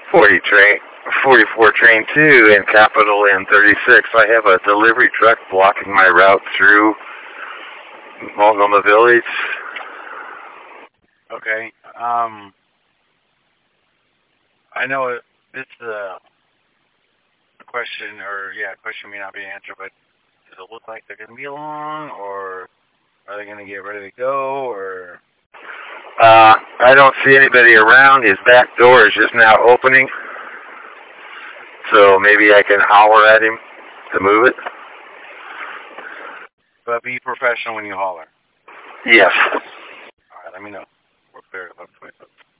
train, 44 train 2 and Capital N 36. I have a delivery truck blocking my route through Multnomah Village. Okay. I know it's a question, question may not be answered, but does it look like they're going to be long, or are they going to get ready to go, or? I don't see anybody around. His back door is just now opening. So maybe I can holler at him to move it. But be professional when you holler. Yes. All right, let me know. We're clear.